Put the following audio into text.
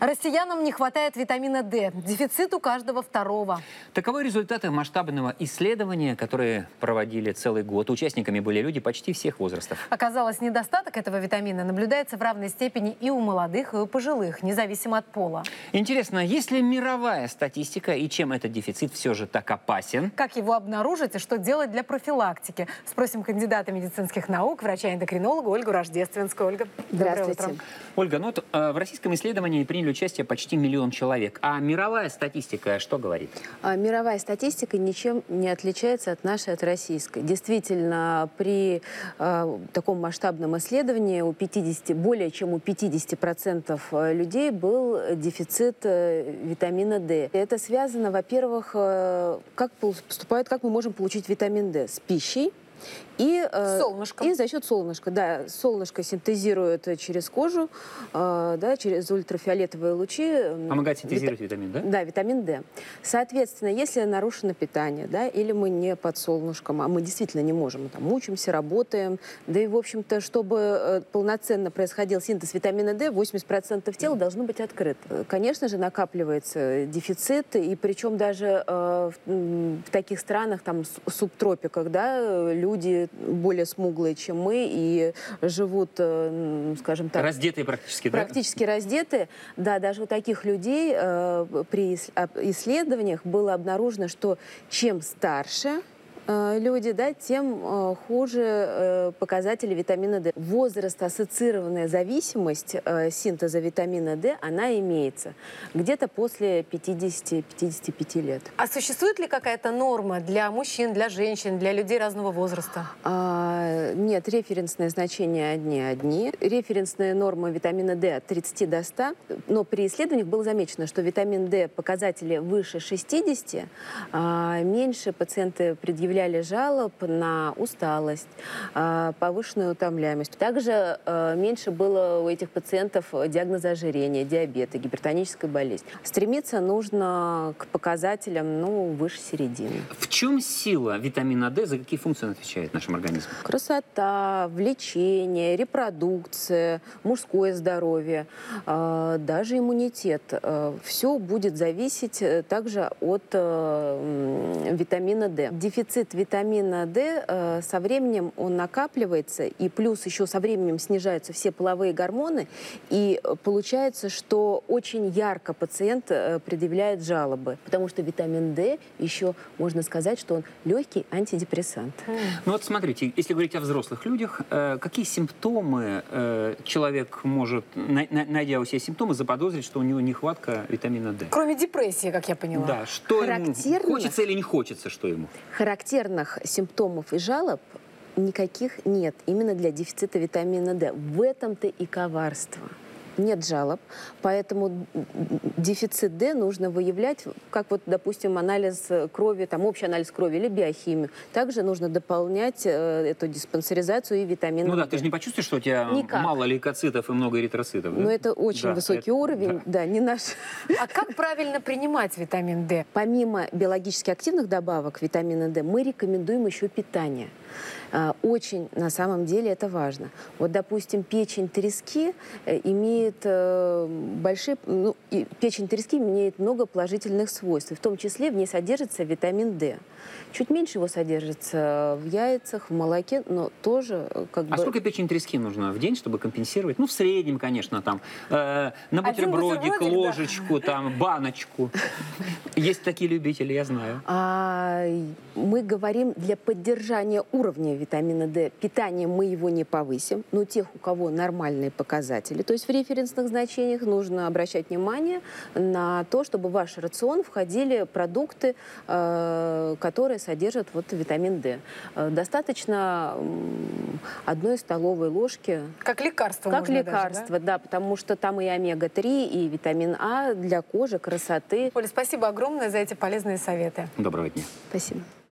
Россиянам не хватает витамина D. Дефицит у каждого второго. Таковы результаты масштабного исследования, которые проводили целый год. Участниками были люди почти всех возрастов. Оказалось, недостаток этого витамина наблюдается в равной степени и у молодых, и у пожилых, независимо от пола. Интересно, есть ли мировая статистика и чем этот дефицит все же так опасен? Как его обнаружить и что делать для профилактики? Спросим кандидата медицинских наук, врача-эндокринолога Ольгу Рождественскую. Ольга, доброе утро. Ольга, ну вот, в российском исследовании приняли участие почти 1 миллион человек. А мировая статистика что говорит? Мировая статистика ничем не отличается от нашей, от российской. Действительно, при таком масштабном исследовании более чем у 50% людей был дефицит витамина D. Это связано, во-первых, как мы можем получить витамин D? С пищей. И за счет солнышка. Да, солнышко синтезирует через кожу, да, через ультрафиолетовые лучи. Помогает синтезировать витамин, да? Да, витамин D. Соответственно, если нарушено питание, да, или мы не под солнышком, а мы действительно не можем, мы там учимся, работаем, да и, в общем-то, чтобы полноценно происходил синтез витамина D, 80% тела должно быть открыто. Конечно же, накапливается дефицит, и причем даже в таких странах, там, субтропиках, да, люди более смуглые, чем мы, и живут, скажем так... Раздетые практически, да? Практически раздетые. Да, даже у таких людей при исследованиях было обнаружено, что чем старше люди, да, тем хуже показатели витамина D. Возраст-ассоциированная зависимость синтеза витамина D, она имеется где-то после 50-55 лет. А существует ли какая-то норма для мужчин, для женщин, для людей разного возраста? Нет, референсные значения одни. Референсная норма витамина D от 30 до 100, но при исследованиях было замечено, что витамин D показатели выше 60, меньше пациенты предъявляли жалоб на усталость, повышенную утомляемость. Также меньше было у этих пациентов диагноза ожирения, диабета, гипертоническая болезнь. Стремиться нужно к показателям, выше середины. В чем сила витамина D, за какие функции он отвечает в нашем организме? Красота, влечение, репродукция, мужское здоровье, даже иммунитет. Все будет зависеть также от витамина D. Дефицит витамина D со временем он накапливается, и плюс еще со временем снижаются все половые гормоны, и получается, что очень ярко пациент предъявляет жалобы, потому что витамин D еще можно сказать, что он легкий антидепрессант. Ну вот смотрите, если говорить о взрослых людях, какие симптомы человек может, найдя у себя симптомы, заподозрить, что у него нехватка витамина D? Кроме депрессии, как я поняла. Да, что ему хочется или не хочется, что ему? Характерных симптомов и жалоб никаких нет именно для дефицита витамина D. В этом-то и коварство. Нет жалоб, поэтому дефицит D нужно выявлять, как вот, допустим, анализ крови, там общий анализ крови или биохимию. Также нужно дополнять эту диспансеризацию и витамин D. Ну да, ты же не почувствуешь, что у тебя мало лейкоцитов и много эритроцитов, да? Но это очень высокий уровень, да, не наш. А как правильно принимать витамин D? Помимо биологически активных добавок витамина D, мы рекомендуем еще питание. Очень, на самом деле, это важно. Вот, допустим, печень трески имеет печень трески имеет много положительных свойств, и в том числе в ней содержится витамин D. Чуть меньше его содержится в яйцах, в молоке, но тоже А сколько печень трески нужно в день, чтобы компенсировать? Ну, в среднем, конечно, там, на бутербродик, ложечку, да, там, баночку. Есть такие любители, я знаю. Мы говорим для поддержания уровня витамина D. Питанием мы его не повысим, но тех, у кого нормальные показатели, то есть в референсных значениях, нужно обращать внимание на то, чтобы в ваш рацион входили продукты, которые содержат витамин D. Достаточно 1 столовой ложки. Как лекарство. Как лекарство, даже, да, потому что там и омега-3, и витамин А для кожи, красоты. Оля, спасибо огромное за эти полезные советы. Доброго дня. Спасибо.